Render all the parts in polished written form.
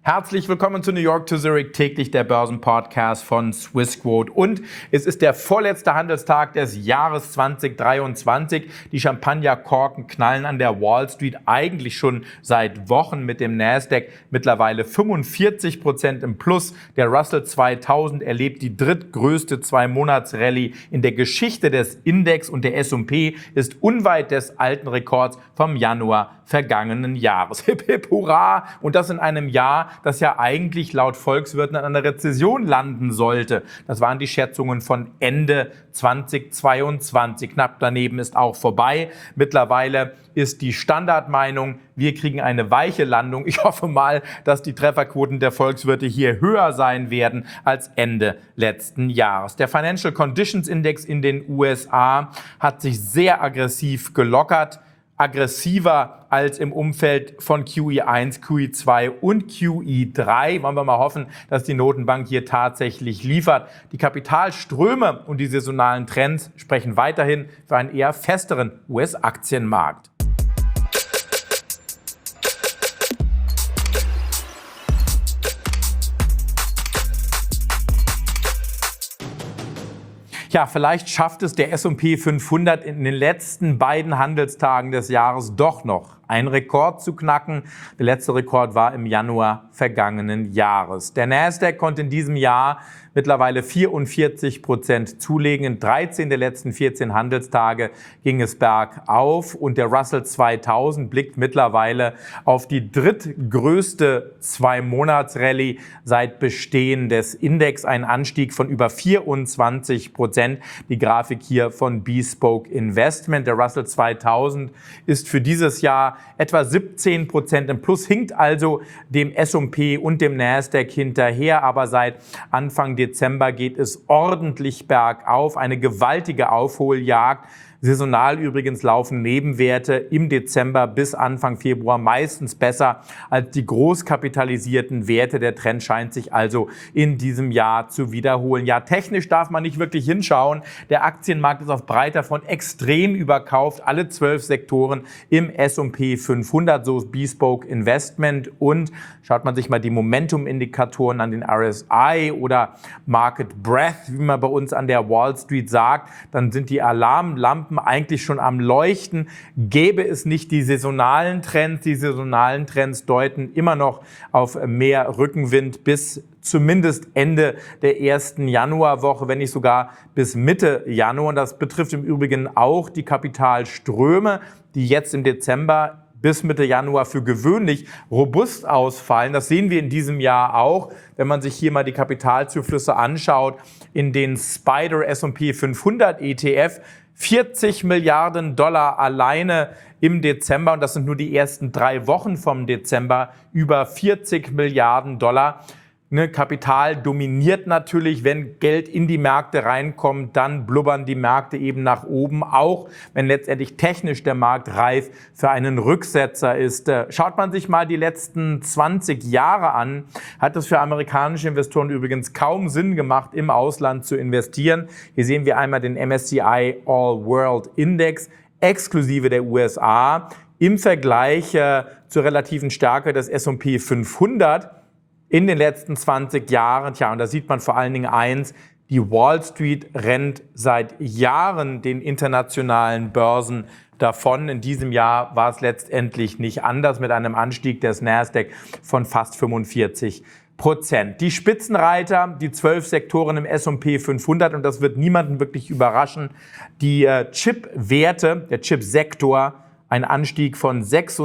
Herzlich willkommen zu New York to Zurich, täglich der Börsenpodcast von Swissquote. Und es ist der vorletzte Handelstag des Jahres 2023. Die Champagnerkorken knallen an der Wall Street eigentlich schon seit Wochen mit dem Nasdaq mittlerweile 45% im Plus. Der Russell 2000 erlebt die drittgrößte Zwei-Monats-Rallye in der Geschichte des Index und der S&P ist unweit des alten Rekords vom Januar vergangenen Jahres. Hip, hip, hurra! Und das in einem Jahr, das ja eigentlich laut Volkswirten an einer Rezession landen sollte. Das waren die Schätzungen von Ende 2022. Knapp daneben ist auch vorbei. Mittlerweile ist die Standardmeinung, wir kriegen eine weiche Landung. Ich hoffe mal, dass die Trefferquoten der Volkswirte hier höher sein werden als Ende letzten Jahres. Der Financial Conditions Index in den USA hat sich sehr aggressiv gelockert. Aggressiver als im Umfeld von QE1, QE2 und QE3. Wollen wir mal hoffen, dass die Notenbank hier tatsächlich liefert. Die Kapitalströme und die saisonalen Trends sprechen weiterhin für einen eher festeren US-Aktienmarkt. Ja, vielleicht schafft es der S&P 500 in den letzten beiden Handelstagen des Jahres doch noch, einen Rekord zu knacken. Der letzte Rekord war im Januar vergangenen Jahres. Der Nasdaq konnte in diesem Jahr mittlerweile 44% zulegen. In 13 der letzten 14 Handelstage ging es bergauf und der Russell 2000 blickt mittlerweile auf die drittgrößte Zwei-Monats-Rallye seit Bestehen des Index. Ein Anstieg von über 24%. Die Grafik hier von Bespoke Investment. Der Russell 2000 ist für dieses Jahr etwa 17% im Plus, hinkt also dem S&P und dem Nasdaq hinterher, aber seit Anfang Dezember geht es ordentlich bergauf, eine gewaltige Aufholjagd. Saisonal übrigens laufen Nebenwerte im Dezember bis Anfang Februar meistens besser als die großkapitalisierten Werte. Der Trend scheint sich also in diesem Jahr zu wiederholen. Ja, technisch darf man nicht wirklich hinschauen. Der Aktienmarkt ist auf breiter Front extrem überkauft. Alle 12 Sektoren im S&P 500, so ist Bespoke Investment. Und schaut man sich mal die Momentum-Indikatoren an den RSI oder Market Breadth, wie man bei uns an der Wall Street sagt, dann sind die Alarmlampen eigentlich schon am Leuchten. Gäbe es nicht die saisonalen Trends. Die saisonalen Trends deuten immer noch auf mehr Rückenwind bis zumindest Ende der ersten Januarwoche, wenn nicht sogar bis Mitte Januar. Und das betrifft im Übrigen auch die Kapitalströme, die jetzt im Dezember bis Mitte Januar für gewöhnlich robust ausfallen. Das sehen wir in diesem Jahr auch, wenn man sich hier mal die Kapitalzuflüsse anschaut. In den Spider S&P 500 ETF 40 Milliarden Dollar alleine im Dezember, und das sind nur die ersten 3 Wochen vom Dezember, über 40 Milliarden Dollar. Kapital dominiert natürlich, wenn Geld in die Märkte reinkommt, dann blubbern die Märkte eben nach oben, auch wenn letztendlich technisch der Markt reif für einen Rücksetzer ist. Schaut man sich mal die letzten 20 Jahre an, hat es für amerikanische Investoren übrigens kaum Sinn gemacht, im Ausland zu investieren. Hier sehen wir einmal den MSCI All World Index, exklusive der USA, im Vergleich zur relativen Stärke des S&P 500. In den letzten 20 Jahren, und da sieht man vor allen Dingen eins, die Wall Street rennt seit Jahren den internationalen Börsen davon. In diesem Jahr war es letztendlich nicht anders mit einem Anstieg des Nasdaq von fast 45%. Die Spitzenreiter, die 12 Sektoren im S&P 500, und das wird niemanden wirklich überraschen, die Chip-Werte, der Chipsektor, ein Anstieg von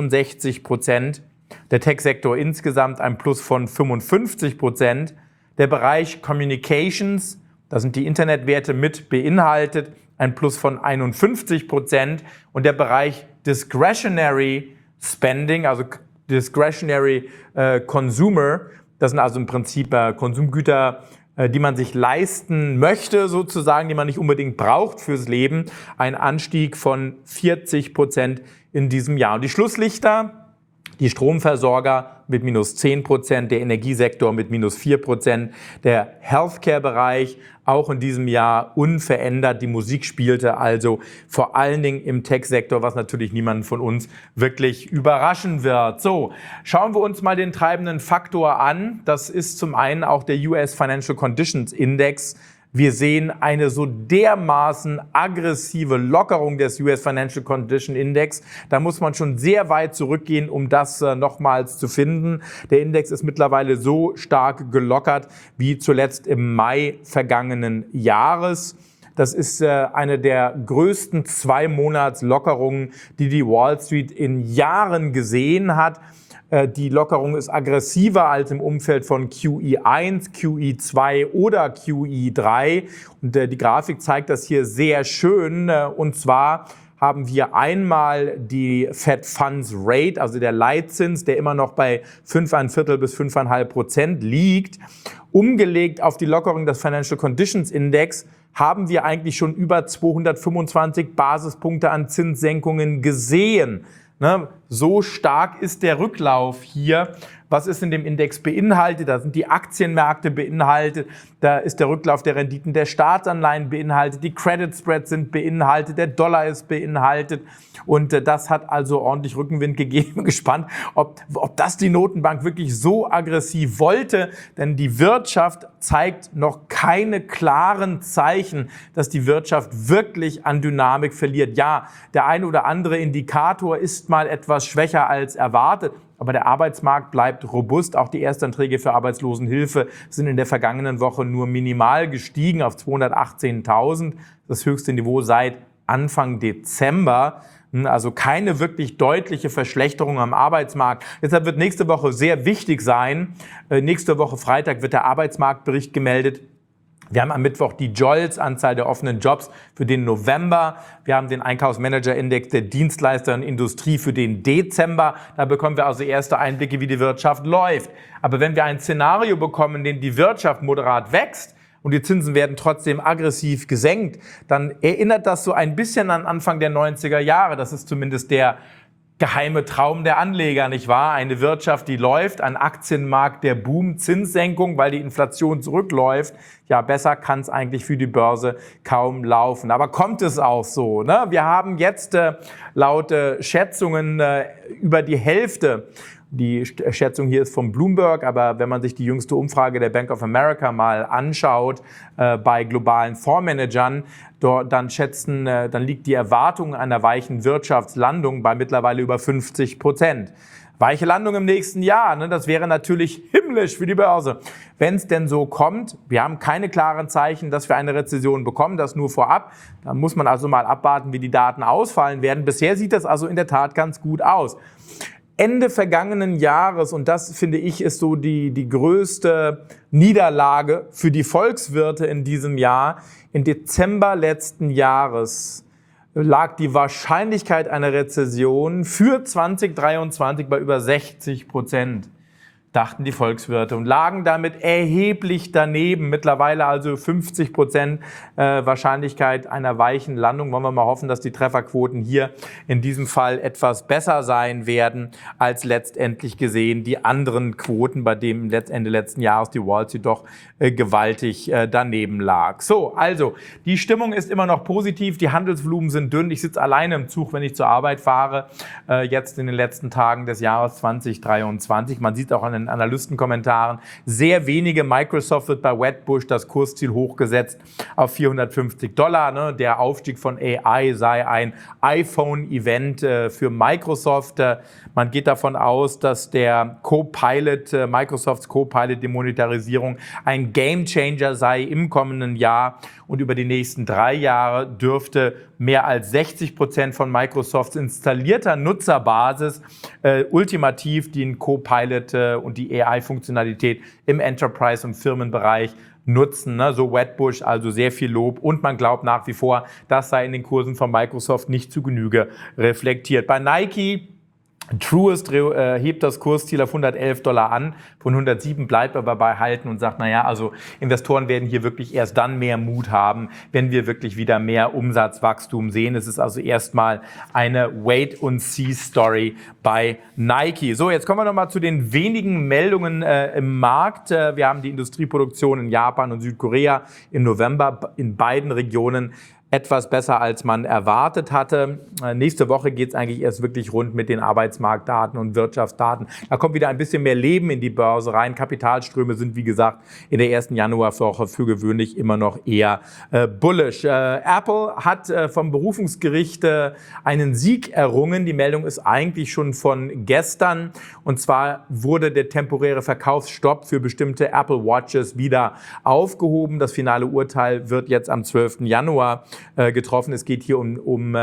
66%. Der Tech-Sektor insgesamt ein Plus von 55%. Der Bereich Communications, da sind die Internetwerte mit beinhaltet, ein Plus von 51%. Und der Bereich Discretionary Spending, also Discretionary Consumer, das sind also im Prinzip Konsumgüter, die man sich leisten möchte, sozusagen, die man nicht unbedingt braucht fürs Leben, ein Anstieg von 40% in diesem Jahr. Und die Schlusslichter, die Stromversorger mit minus 10%, der Energiesektor mit minus 4%, der Healthcare-Bereich auch in diesem Jahr unverändert. Die Musik spielte also vor allen Dingen im Tech-Sektor, was natürlich niemanden von uns wirklich überraschen wird. So, schauen wir uns mal den treibenden Faktor an. Das ist zum einen auch der US Financial Conditions Index. Wir sehen eine so dermaßen aggressive Lockerung des US Financial Condition Index. Da muss man schon sehr weit zurückgehen, um das nochmals zu finden. Der Index ist mittlerweile so stark gelockert wie zuletzt im Mai vergangenen Jahres. Das ist eine der größten 2-Monats-Lockerungen, die die Wall Street in Jahren gesehen hat. Die Lockerung ist aggressiver als im Umfeld von QE1, QE2 oder QE3. Und die Grafik zeigt das hier sehr schön. Und zwar haben wir einmal die Fed Funds Rate, also der Leitzins, der immer noch bei 5,25 bis 5,5% liegt. Umgelegt auf die Lockerung des Financial Conditions Index haben wir eigentlich schon über 225 Basispunkte an Zinssenkungen gesehen. So stark ist der Rücklauf hier. Was ist in dem Index beinhaltet? Da sind die Aktienmärkte beinhaltet, da ist der Rücklauf der Renditen der Staatsanleihen beinhaltet, die Credit Spreads sind beinhaltet, der Dollar ist beinhaltet und das hat also ordentlich Rückenwind gegeben. Gespannt, ob das die Notenbank wirklich so aggressiv wollte, denn die Wirtschaft zeigt noch keine klaren Zeichen, dass die Wirtschaft wirklich an Dynamik verliert. Ja, der ein oder andere Indikator ist mal etwas schwächer als erwartet. Aber der Arbeitsmarkt bleibt robust. Auch die Erstanträge für Arbeitslosenhilfe sind in der vergangenen Woche nur minimal gestiegen auf 218.000. Das höchste Niveau seit Anfang Dezember. Also keine wirklich deutliche Verschlechterung am Arbeitsmarkt. Deshalb wird nächste Woche sehr wichtig sein. Nächste Woche Freitag wird der Arbeitsmarktbericht gemeldet. Wir haben am Mittwoch die JOLTS-Anzahl der offenen Jobs für den November. Wir haben den Einkaufsmanager-Index der Dienstleister und Industrie für den Dezember. Da bekommen wir also erste Einblicke, wie die Wirtschaft läuft. Aber wenn wir ein Szenario bekommen, in dem die Wirtschaft moderat wächst und die Zinsen werden trotzdem aggressiv gesenkt, dann erinnert das so ein bisschen an Anfang der 90er Jahre. Das ist zumindest der geheime Traum der Anleger, nicht wahr? Eine Wirtschaft, die läuft, ein Aktienmarkt, der Boom, Zinssenkung, weil die Inflation zurückläuft. Ja, besser kann es eigentlich für die Börse kaum laufen. Aber kommt es auch so? Ne? Wir haben jetzt laut Schätzungen über die Hälfte. Die Schätzung hier ist von Bloomberg, aber wenn man sich die jüngste Umfrage der Bank of America mal anschaut bei globalen Fondsmanagern, dann liegt die Erwartung einer weichen Wirtschaftslandung bei mittlerweile über 50%. Weiche Landung im nächsten Jahr, das wäre natürlich himmlisch für die Börse. Wenn es denn so kommt, wir haben keine klaren Zeichen, dass wir eine Rezession bekommen, das nur vorab. Da muss man also mal abwarten, wie die Daten ausfallen werden. Bisher sieht das also in der Tat ganz gut aus. Ende vergangenen Jahres, und das finde ich ist so die größte Niederlage für die Volkswirte in diesem Jahr, im Dezember letzten Jahres lag die Wahrscheinlichkeit einer Rezession für 2023 bei über 60%. Dachten die Volkswirte und lagen damit erheblich daneben. Mittlerweile also 50% Wahrscheinlichkeit einer weichen Landung. Wollen wir mal hoffen, dass die Trefferquoten hier in diesem Fall etwas besser sein werden als letztendlich gesehen die anderen Quoten, bei denen Ende letzten Jahres die Wall Street doch gewaltig daneben lag. So, also die Stimmung ist immer noch positiv. Die Handelsvolumen sind dünn. Ich sitze alleine im Zug, wenn ich zur Arbeit fahre, jetzt in den letzten Tagen des Jahres 2023. Man sieht auch an den Analystenkommentaren, sehr wenige. Microsoft wird bei Wedbush das Kursziel hochgesetzt auf $450. Der Aufstieg von AI sei ein iPhone-Event für Microsoft. Man geht davon aus, dass der Copilot, Microsofts Copilot, die Monetarisierung, ein Gamechanger sei im kommenden Jahr. Und über die nächsten 3 Jahre dürfte mehr als 60% von Microsofts installierter Nutzerbasis ultimativ den Copilot und die AI-Funktionalität im Enterprise- und Firmenbereich nutzen. So Wedbush, also sehr viel Lob. Und man glaubt nach wie vor, das sei in den Kursen von Microsoft nicht zu Genüge reflektiert. Bei Nike Truist hebt das Kursziel auf $111 an, von 107 bleibt aber bei halten und sagt, naja, also Investoren werden hier wirklich erst dann mehr Mut haben, wenn wir wirklich wieder mehr Umsatzwachstum sehen. Es ist also erstmal eine Wait-and-See-Story bei Nike. So, jetzt kommen wir nochmal zu den wenigen Meldungen im Markt. Wir haben die Industrieproduktion in Japan und Südkorea im November in beiden Regionen etwas besser, als man erwartet hatte. Nächste Woche geht es eigentlich erst wirklich rund mit den Arbeitsmarktdaten und Wirtschaftsdaten. Da kommt wieder ein bisschen mehr Leben in die Börse rein. Kapitalströme sind, wie gesagt, in der ersten Januarwoche für gewöhnlich immer noch eher bullish. Apple hat vom Berufungsgericht einen Sieg errungen. Die Meldung ist eigentlich schon von gestern. Und zwar wurde der temporäre Verkaufsstopp für bestimmte Apple Watches wieder aufgehoben. Das finale Urteil wird jetzt am 12. Januar getroffen. Es geht hier um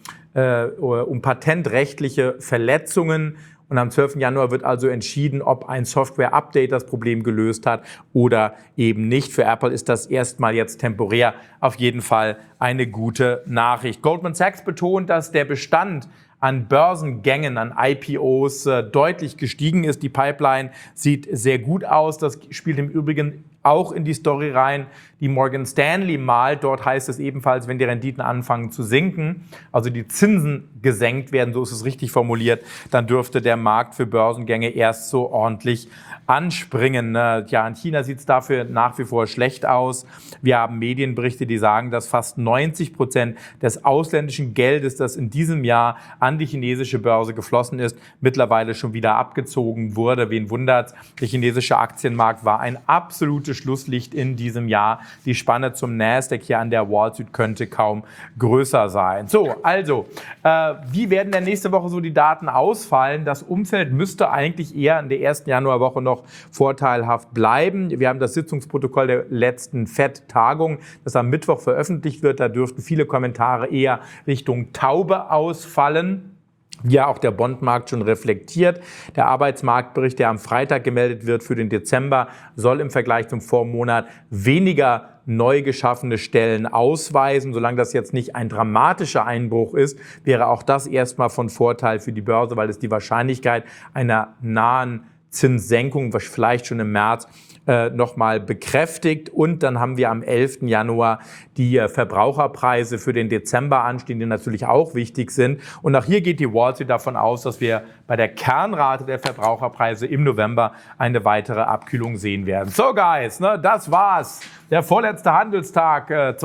patentrechtliche Verletzungen. Und am 12. Januar wird also entschieden, ob ein Software-Update das Problem gelöst hat oder eben nicht. Für Apple ist das erstmal jetzt temporär auf jeden Fall eine gute Nachricht. Goldman Sachs betont, dass der Bestand an Börsengängen, an IPOs deutlich gestiegen ist. Die Pipeline sieht sehr gut aus. Das spielt im Übrigen auch in die Story rein, die Morgan Stanley malt. Dort heißt es ebenfalls, wenn die Renditen anfangen zu sinken, also die Zinsen gesenkt werden, so ist es richtig formuliert, dann dürfte der Markt für Börsengänge erst so ordentlich anspringen. Ja, in China sieht es dafür nach wie vor schlecht aus. Wir haben Medienberichte, die sagen, dass fast 90% des ausländischen Geldes, das in diesem Jahr an die chinesische Börse geflossen ist, mittlerweile schon wieder abgezogen wurde. Wen wundert's? Der chinesische Aktienmarkt war ein absolutes Schlusslicht in diesem Jahr. Die Spanne zum Nasdaq hier an der Wall Street könnte kaum größer sein. So, also, wie werden denn nächste Woche so die Daten ausfallen? Das Umfeld müsste eigentlich eher in der ersten Januarwoche noch vorteilhaft bleiben. Wir haben das Sitzungsprotokoll der letzten FED-Tagung, das am Mittwoch veröffentlicht wird. Da dürften viele Kommentare eher Richtung Taube ausfallen. Ja, auch der Bondmarkt schon reflektiert. Der Arbeitsmarktbericht, der am Freitag gemeldet wird für den Dezember, soll im Vergleich zum Vormonat weniger neu geschaffene Stellen ausweisen. Solange das jetzt nicht ein dramatischer Einbruch ist, wäre auch das erstmal von Vorteil für die Börse, weil es die Wahrscheinlichkeit einer nahen Zinssenkung, was vielleicht schon im März nochmal bekräftigt. Und dann haben wir am 11. Januar die Verbraucherpreise für den Dezember anstehen, die natürlich auch wichtig sind. Und auch hier geht die Wall Street davon aus, dass wir bei der Kernrate der Verbraucherpreise im November eine weitere Abkühlung sehen werden. So guys, das war's. Der vorletzte Handelstag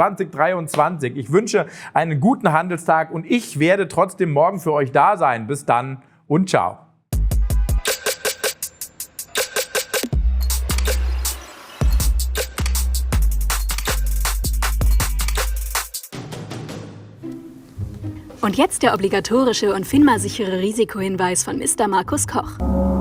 2023. Ich wünsche einen guten Handelstag und ich werde trotzdem morgen für euch da sein. Bis dann und ciao. Und jetzt der obligatorische und FINMA-sichere Risikohinweis von Mr. Markus Koch.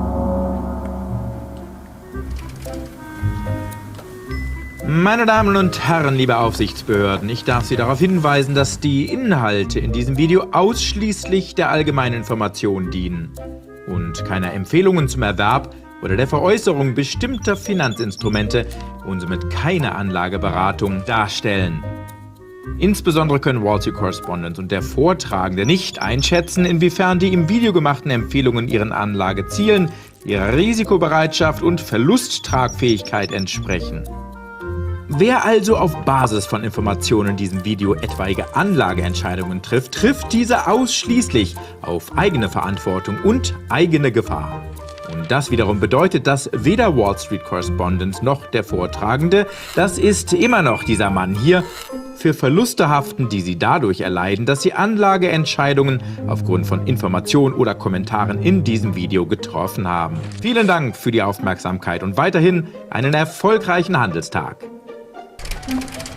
Meine Damen und Herren, liebe Aufsichtsbehörden, ich darf Sie darauf hinweisen, dass die Inhalte in diesem Video ausschließlich der allgemeinen Information dienen und keiner Empfehlungen zum Erwerb oder der Veräußerung bestimmter Finanzinstrumente und somit keine Anlageberatung darstellen. Insbesondere können Wall Street Correspondent und der Vortragende nicht einschätzen, inwiefern die im Video gemachten Empfehlungen ihren Anlagezielen, ihrer Risikobereitschaft und Verlusttragfähigkeit entsprechen. Wer also auf Basis von Informationen in diesem Video etwaige Anlageentscheidungen trifft, trifft diese ausschließlich auf eigene Verantwortung und eigene Gefahr. Und das wiederum bedeutet, dass weder Wall Street Correspondent noch der Vortragende, das ist immer noch dieser Mann hier, für Verluste haften, die sie dadurch erleiden, dass sie Anlageentscheidungen aufgrund von Informationen oder Kommentaren in diesem Video getroffen haben. Vielen Dank für die Aufmerksamkeit und weiterhin einen erfolgreichen Handelstag.